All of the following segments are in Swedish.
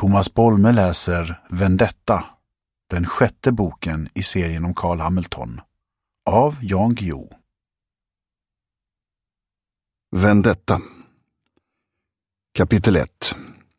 Thomas Bolme läser Vendetta, den 6:e boken i serien om Carl Hamilton, av Jan Guillou. Vendetta. Kapitel 1.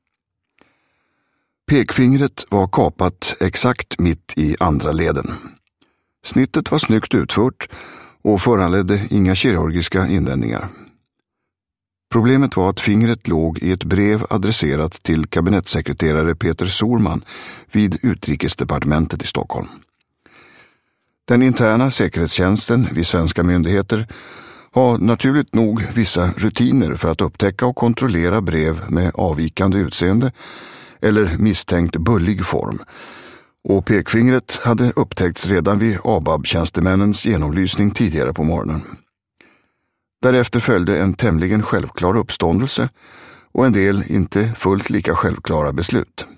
Pekfingret var kapat exakt mitt i andra leden. Snittet var snyggt utfört och föranledde inga kirurgiska invändningar. Problemet var att fingret låg i ett brev adresserat till kabinettssekreterare Peter Sohrman vid Utrikesdepartementet i Stockholm. Den interna säkerhetstjänsten vid svenska myndigheter har naturligt nog vissa rutiner för att upptäcka och kontrollera brev med avvikande utseende eller misstänkt bullig form, och pekfingret hade upptäckts redan vid ABAB-tjänstemännens genomlysning tidigare på morgonen. Därefter följde en tämligen självklar uppståndelse och en del inte fullt lika självklara beslut.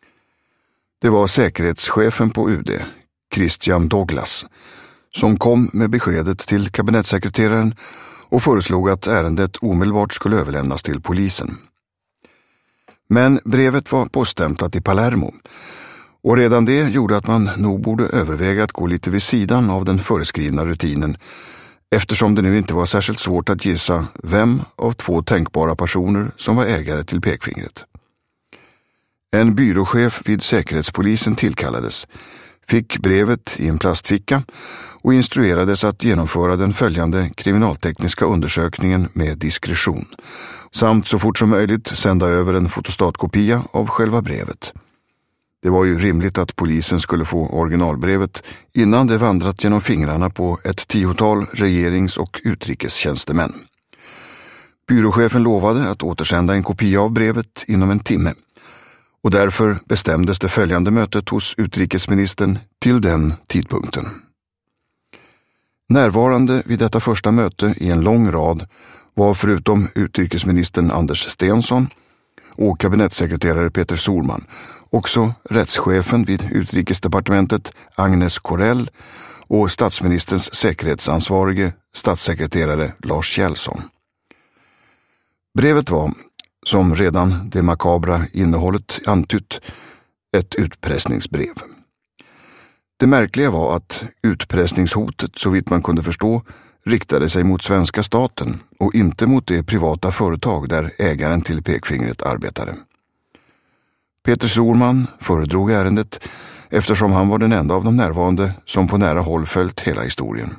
Det var säkerhetschefen på UD, Christian Douglas, som kom med beskedet till kabinettssekreteraren och föreslog att ärendet omedelbart skulle överlämnas till polisen. Men brevet var poststämplat i Palermo, och redan det gjorde att man nog borde överväga att gå lite vid sidan av den föreskrivna rutinen, eftersom det nu inte var särskilt svårt att gissa vem av 2 tänkbara personer som var ägare till pekfingret. En byråchef vid säkerhetspolisen tillkallades, fick brevet i en plastficka och instruerades att genomföra den följande kriminaltekniska undersökningen med diskretion, samt så fort som möjligt sända över en fotostatkopia av själva brevet. Det var ju rimligt att polisen skulle få originalbrevet innan det vandrat genom fingrarna på ett 10-tal regerings- och utrikestjänstemän. Byråchefen lovade att återsända en kopia av brevet inom en timme, och därför bestämdes det följande mötet hos utrikesministern till den tidpunkten. Närvarande vid detta första möte i en lång rad var förutom utrikesministern Anders Stensson och kabinettssekreterare Peter Sohrman också rättschefen vid utrikesdepartementet Agnes Corell och statsministerns säkerhetsansvarige statssekreterare Lars Kjellson. Brevet var, som redan det makabra innehållet antytt, ett utpressningsbrev. Det märkliga var att utpressningshotet, så vitt man kunde förstå, riktade sig mot svenska staten och inte mot det privata företag där ägaren till pekfingret arbetade. Peter Sohrman föredrog ärendet eftersom han var den enda av de närvarande som på nära håll följt hela historien.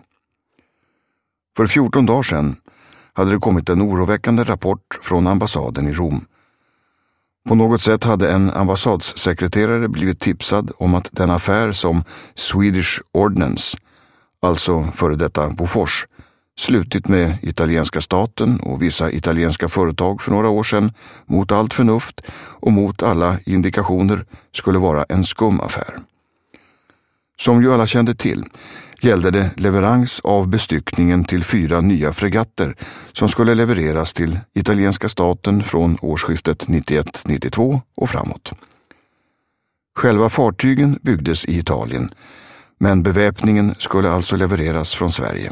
För 14 dagar sedan hade det kommit en oroväckande rapport från ambassaden i Rom. På något sätt hade en ambassadsekreterare blivit tipsad om att den affär som Swedish Ordnance, alltså före detta Bofors, slutit med italienska staten och vissa italienska företag för några år sedan mot allt förnuft och mot alla indikationer skulle vara en skum affär. Som ju alla kände till gällde det leverans av bestyckningen till 4 nya fregatter som skulle levereras till italienska staten från årsskiftet 91-92 och framåt. Själva fartygen byggdes i Italien, men beväpningen skulle alltså levereras från Sverige.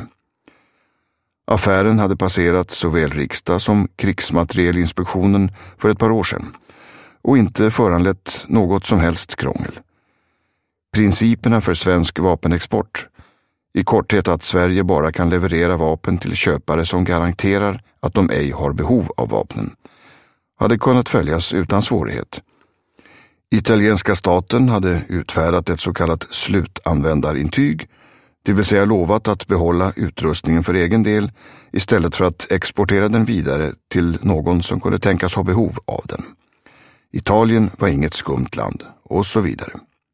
Affären hade passerat såväl riksdag som krigsmaterielinspektionen för ett par år sedan och inte föranlett något som helst krångel. Principerna för svensk vapenexport, i korthet att Sverige bara kan leverera vapen till köpare som garanterar att de ej har behov av vapnen, hade kunnat följas utan svårighet. Italienska staten hade utfärdat ett så kallat slutanvändarintyg, det vill säga lovat att behålla utrustningen för egen del istället för att exportera den vidare till någon som kunde tänkas ha behov av den. Italien var inget skumt land, och så vidare.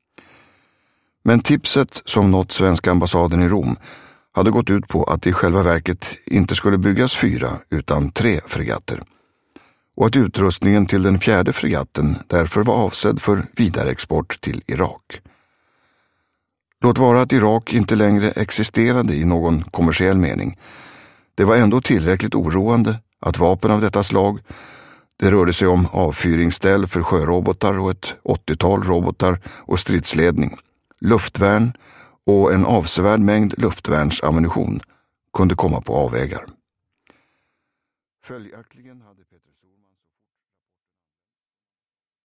Men tipset som nått svenska ambassaden i Rom hade gått ut på att det i själva verket inte skulle byggas 4 utan 3 fregatter, och att utrustningen till den 4:e fregatten därför var avsedd för vidareexport till Irak. Låt vara att Irak inte längre existerade i någon kommersiell mening. Det var ändå tillräckligt oroande att vapen av detta slag, det rörde sig om avfyringsställ för sjörobotar och ett 80-tal robotar och stridsledning, luftvärn och en avsevärd mängd luftvärnsammunition, kunde komma på avvägar. Följaktligen hade